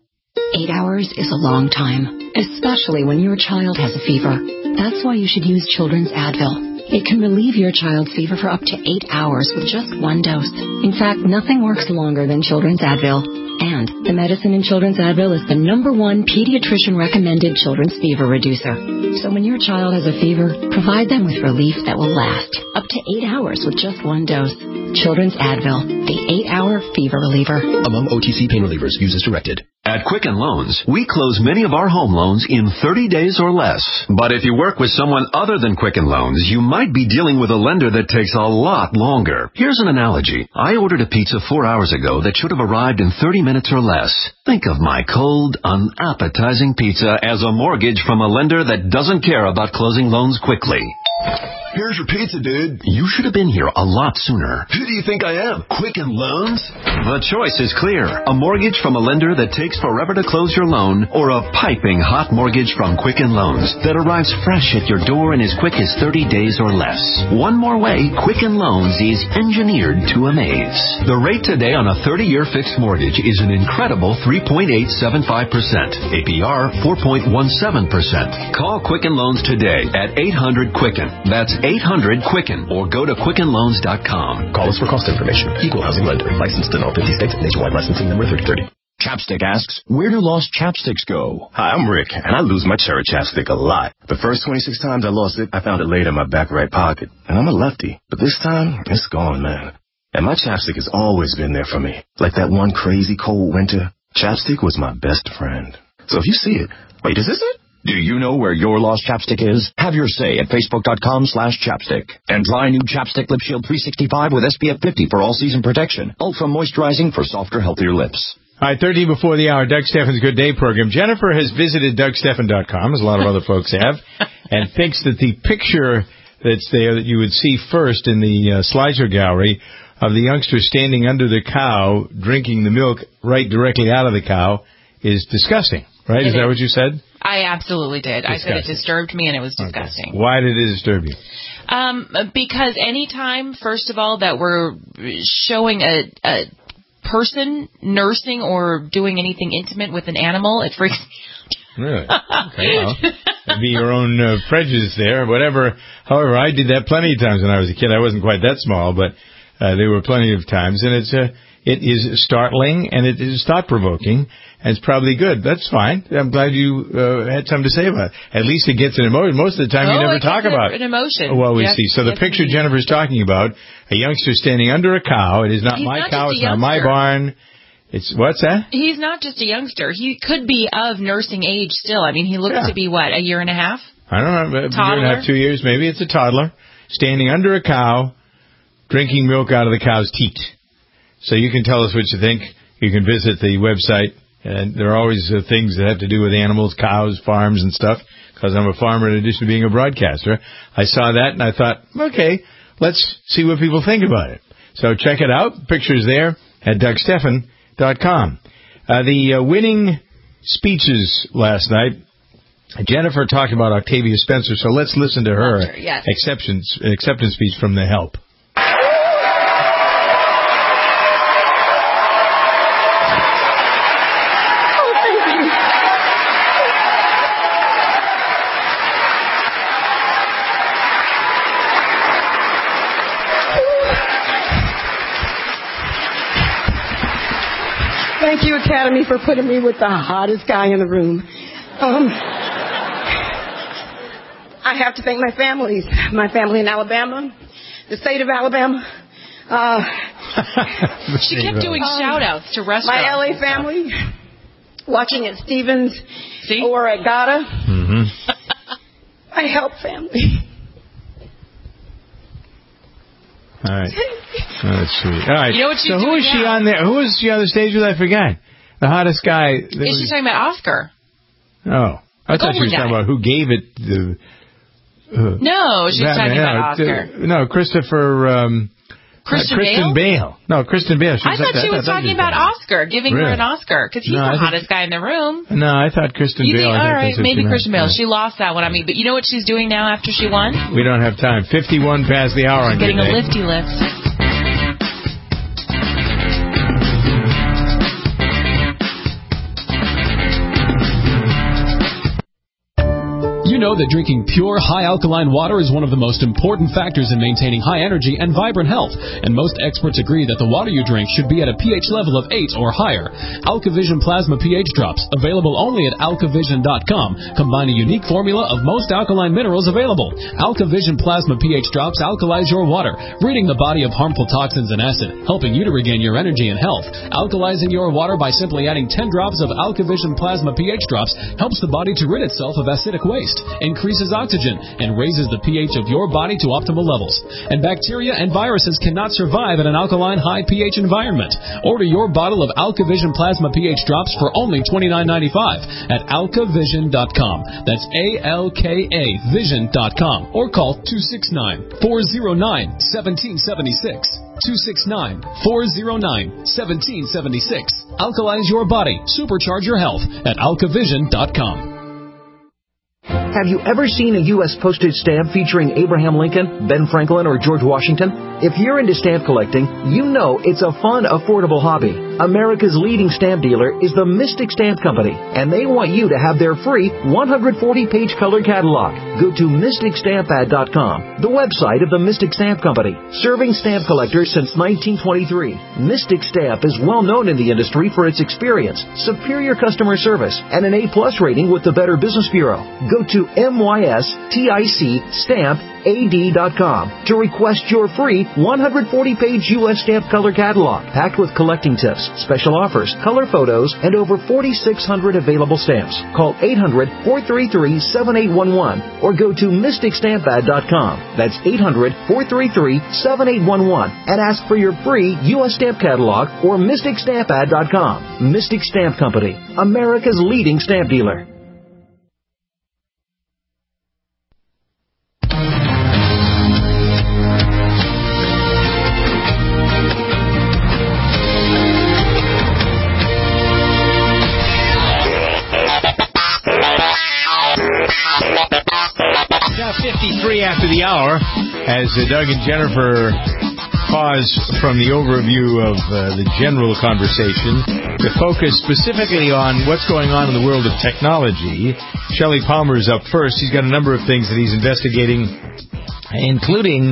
Eight hours is a long time, especially when your child has a fever. That's why you should use Children's Advil. It can relieve your child's fever for up to eight hours with just one dose. In fact, nothing works longer than Children's Advil. And the medicine in Children's Advil is the number one pediatrician-recommended children's fever reducer. So when your child has a fever, provide them with relief that will last up to eight hours with just one dose. Children's Advil, the eight-hour fever reliever. Among O T C pain relievers, use as directed. At Quicken Loans, we close many of our home loans in thirty days or less. But if you work with someone other than Quicken Loans, you might be dealing with a lender that takes a lot longer. Here's an analogy. I ordered a pizza four hours ago that should have arrived in thirty minutes or less. Think of my cold, unappetizing pizza as a mortgage from a lender that doesn't care about closing loans quickly. Here's your pizza, dude. You should have been here a lot sooner. Who do you think I am? Quicken Loans? The choice is clear. A mortgage from a lender that takes forever to close your loan, or a piping hot mortgage from Quicken Loans that arrives fresh at your door in as quick as thirty days or less. One more way, Quicken Loans is engineered to amaze. The rate today on a thirty-year fixed mortgage is an incredible three point eight seven five percent. A P R four point one seven percent. Call Quicken Loans today at eight hundred Quicken. That's eight hundred Quicken, or go to quicken loans dot com. Call us for cost information. Equal housing lender. Licensed in all fifty states. Nationwide licensing number thirty thirty. Chapstick asks, where do lost chapsticks go? Hi, I'm Rick, and I lose my cherry chapstick a lot. The first twenty-six times I lost it, I found it later in my back right pocket. And I'm a lefty. But this time, it's gone, man. And my chapstick has always been there for me. Like that one crazy cold winter, chapstick was my best friend. So if you see it, wait, is this it? Do you know where your lost chapstick is? Have your say at facebook.com slash chapstick. And try new Chapstick Lip Shield three sixty-five with S P F fifty for all-season protection. Ultra moisturizing for softer, healthier lips. All right, thirteen before the hour, Doug Steffen's Good Day program. Jennifer has visited Doug Steffen dot com, as a lot of other folks have, and thinks that the picture that's there that you would see first in the uh, slideshow gallery of the youngster standing under the cow, drinking the milk right directly out of the cow, is disgusting. Right? Is that what you said? I absolutely did. Disgusting. I said it disturbed me, and it was disgusting. Okay. Why did it disturb you? Um, because anytime, first of all, that we're showing a, a person nursing or doing anything intimate with an animal, it freaks me out. Really? Okay, well, that'd be your own uh, prejudice there, whatever. However, I did that plenty of times when I was a kid. I wasn't quite that small, but uh, there were plenty of times, and it's uh, it is startling, and it is thought-provoking. And it's probably good. That's fine. I'm glad you uh, had something to say about it. At least it gets an emotion. Most of the time, oh, you never it talk gets about an emotion. Well, we yes, see. So the yes, picture indeed. Jennifer's talking about, a youngster standing under a cow. It is not He's my not cow. It's just a not my youngster. barn. It's what's that? He's not just a youngster. He could be of nursing age still. I mean, he looks Yeah. to be, what, a year and a half? I don't know. A Toddler? year and a half, two years, maybe. It's a toddler standing under a cow, drinking milk out of the cow's teat. So you can tell us what you think. You can visit the website. And there are always uh, things that have to do with animals, cows, farms, and stuff, because I'm a farmer in addition to being a broadcaster. I saw that, and I thought, okay, let's see what people think about it. So check it out. Pictures there at Doug Steffen dot com. Uh, the uh, winning speeches last night, Jennifer talked about Octavia Spencer, so let's listen to her, her yes. acceptance, acceptance speech from The Help. Thank you, Academy, for putting me with the hottest guy in the room. Um, I have to thank my families, my family in Alabama, the state of Alabama. Uh, she kept doing um, shout-outs to restaurants. My L A family, watching at Stevens See? or at Gata. Mm-hmm. My Help family. All right. Oh, that's sweet. All right. You know what she's so who doing is she now? on there? Who is she on the stage with? I forgot. The hottest guy. Is she talking about Oscar? Oh. I thought she was guy. talking about who gave it the... Uh, no, she's that, talking no, about Oscar. Uh, no, Christopher... Um, Kristen, uh, Kristen Bale? Bale? No, Kristen Bale. She I thought like she was talking about Oscar, giving really? her an Oscar, because he's no, the I hottest think, guy in the room. No, I thought Kristen you Bale. Think, I all right, maybe Kristen Bale. Yeah. She lost that one on me. But you know what she's doing now after she won? We don't have time. fifty-one past the hour. She's on getting Good a Day. lifty lift. you know that drinking pure, high-alkaline water is one of the most important factors in maintaining high energy and vibrant health? And most experts agree that the water you drink should be at a pH level of eight or higher. AlkaVision Plasma pH Drops, available only at alkavision dot com, combine a unique formula of most alkaline minerals available. AlkaVision Plasma pH Drops alkalize your water, ridding the body of harmful toxins and acid, helping you to regain your energy and health. Alkalizing your water by simply adding ten drops of AlkaVision Plasma pH Drops helps the body to rid itself of acidic waste, increases oxygen, and raises the pH of your body to optimal levels. And bacteria and viruses cannot survive in an alkaline high pH environment. Order your bottle of AlkaVision Plasma pH Drops for only twenty-nine ninety-five at alkavision dot com. That's A L K A vision dot com. Or call two six nine, four oh nine, one seven seven six. two six nine, four oh nine, one seven seven six. Alkalize your body. Supercharge your health at alkavision dot com. Have you ever seen a U S postage stamp featuring Abraham Lincoln, Ben Franklin, or George Washington? If you're into stamp collecting, you know it's a fun, affordable hobby. America's leading stamp dealer is the Mystic Stamp Company, and they want you to have their free one hundred forty page color catalog. Go to mystic stamp ad dot com, the website of the Mystic Stamp Company, serving stamp collectors since nineteen twenty-three. Mystic Stamp is well known in the industry for its experience, superior customer service, and an A plus rating with the Better Business Bureau. Go to M Y S T I C stamp A D dot com to request your free one hundred forty page U S stamp color catalog, packed with collecting tips, special offers, color photos, and over forty-six hundred available stamps. Call eight hundred, four three three, seven eight one one or go to mystic stamp ad dot com. That's eight hundred, four three three, seven eight one one and ask for your free U S stamp catalog or mystic stamp ad dot com. Mystic Stamp Company, America's leading stamp dealer. fifty-three after the hour, as uh, Doug and Jennifer pause from the overview of uh, the general conversation to focus specifically on what's going on in the world of technology. Shelley Palmer is up first. He's got a number of things that he's investigating, including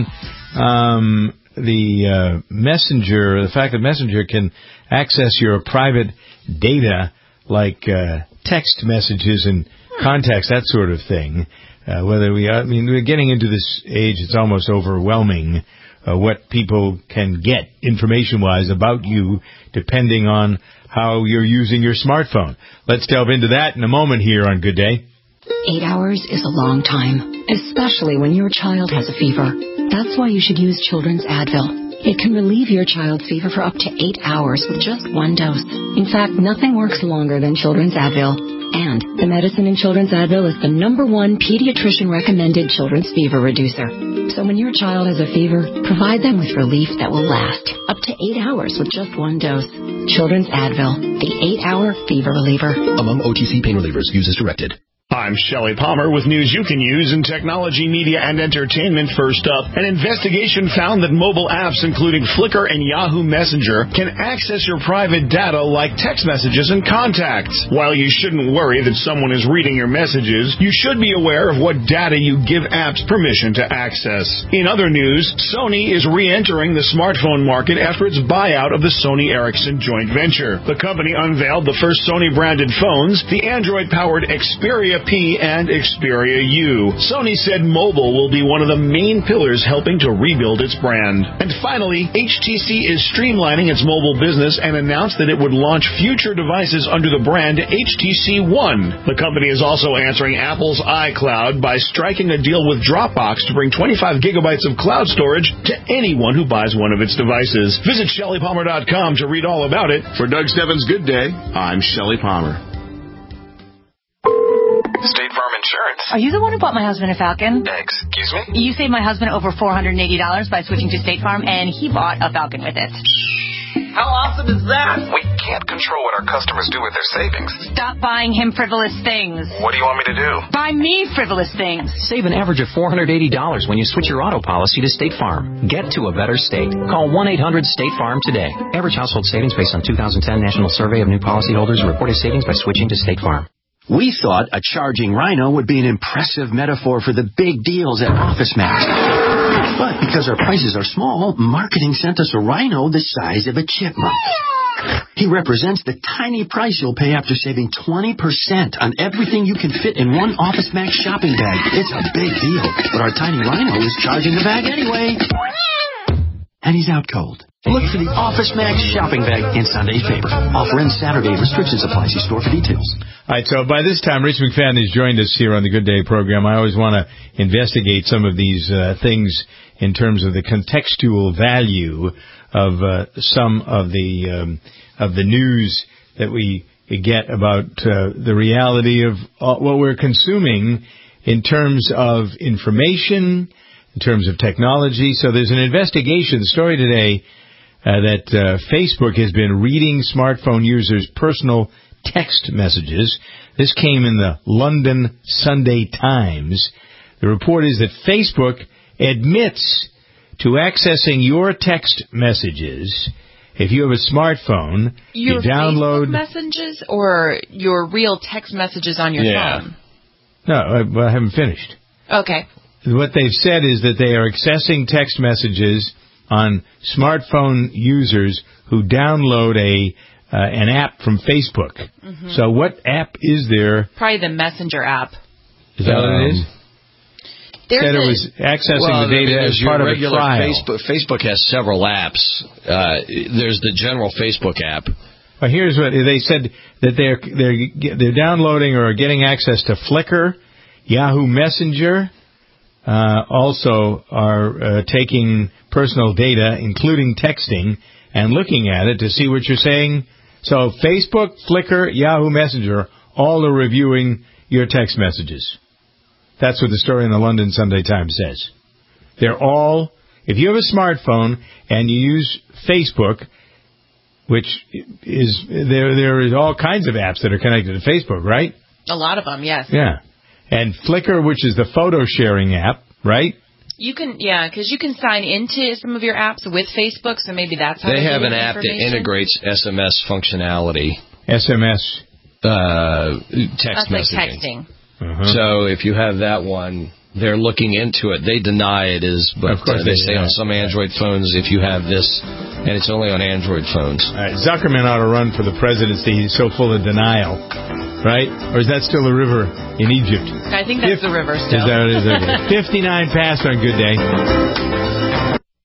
um, the uh, Messenger, the fact that Messenger can access your private data like uh, text messages and contacts, that sort of thing. Uh, whether we, I mean, we're getting into this age, it's almost overwhelming uh, what people can get information-wise about you, depending on how you're using your smartphone. Let's delve into that in a moment here on Good Day. Eight hours is a long time, especially when your child has a fever. That's why you should use Children's Advil. It can relieve your child's fever for up to eight hours with just one dose. In fact, nothing works longer than Children's Advil. And the medicine in Children's Advil is the number one pediatrician-recommended children's fever reducer. So when your child has a fever, provide them with relief that will last up to eight hours with just one dose. Children's Advil, the eight-hour fever reliever. Among O T C pain relievers, use as directed. I'm Shelley Palmer with news you can use in technology, media, and entertainment. First up, an investigation found that mobile apps, including Flickr and Yahoo Messenger, can access your private data like text messages and contacts. While you shouldn't worry that someone is reading your messages, you should be aware of what data you give apps permission to access. In other news, Sony is re-entering the smartphone market after its buyout of the Sony-Ericsson joint venture. The company unveiled the first Sony-branded phones, the Android-powered Xperia P and Xperia U. Sony said mobile will be one of the main pillars helping to rebuild its brand. And finally, H T C is streamlining its mobile business and announced that it would launch future devices under the brand H T C One. The company is also answering Apple's iCloud by striking a deal with Dropbox to bring twenty-five gigabytes of cloud storage to anyone who buys one of its devices. Visit Shelley Palmer dot com to read all about it. For Doug Stebbins' Good Day, I'm Shelley Palmer. State Farm Insurance. Are you the one who bought my husband a Falcon? Excuse me? You saved my husband over four hundred eighty dollars by switching to State Farm, and he bought a Falcon with it. How awesome is that? We can't control what our customers do with their savings. Stop buying him frivolous things. What do you want me to do? Buy me frivolous things. Save an average of four hundred eighty dollars when you switch your auto policy to State Farm. Get to a better state. Call one eight hundred state farm today. Average household savings based on two thousand ten National Survey of New Policyholders reported savings by switching to State Farm. We thought a charging rhino would be an impressive metaphor for the big deals at OfficeMax. But because our prices are small, marketing sent us a rhino the size of a chipmunk. He represents the tiny price you'll pay after saving twenty percent on everything you can fit in one OfficeMax shopping bag. It's a big deal, but our tiny rhino is charging the bag anyway. And he's out cold. Look for the OfficeMax shopping bag in Sunday's paper. Offer ends Saturday. Restrictions apply. See store for details. All right, so by this time, Rich McFadden has joined us here on the Good Day program. I always want to investigate some of these uh, things in terms of the contextual value of uh, some of the um, of the news that we get about uh, the reality of uh, what we're consuming in terms of information, in terms of technology. So there's an investigation, the story today, uh, that uh, Facebook has been reading smartphone users' personal text messages. This came in the London Sunday Times. The report is that Facebook admits to accessing your text messages. If you have a smartphone, your you download... Facebook messages or your real text messages on your yeah. phone? No, I, I haven't finished. Okay. What they've said is that they are accessing text messages on smartphone users who download a uh, an app from Facebook. Mm-hmm. So what app is there? Probably the Messenger app. Is that um, what it is? There's said it a, was accessing well, the data I mean, as part of a regular trial. Facebook, Facebook has several apps. Uh, there's the general Facebook app. Well, here's what they said, that they're they're they're downloading or getting access to Flickr, Yahoo Messenger. Uh, also are uh, taking personal data, including texting, and looking at it to see what you're saying. So Facebook, Flickr, Yahoo Messenger, all are reviewing your text messages. That's what the story in the London Sunday Times says. They're all, if you have a smartphone and you use Facebook, which is, there there is all kinds of apps that are connected to Facebook, right? a lot of them, yes. Yeah. And Flickr, which is the photo sharing app, right? You can, yeah, because you can sign into some of your apps with Facebook, so maybe that's how they have an the app that integrates S M S functionality. S M S? Uh, that's text messaging. Like texting. Uh-huh. So if you have that one, they're looking into it. They deny it is, but of course uh, they, they say yeah. on some Android phones, if you have this, and it's only on Android phones. All right, Zuckerman ought to run for the presidency. He's so full of denial, right? Or is that still a river in Egypt? I think that's Fif- the river still. Is that what it is? Okay. fifty-nine past on Good Day.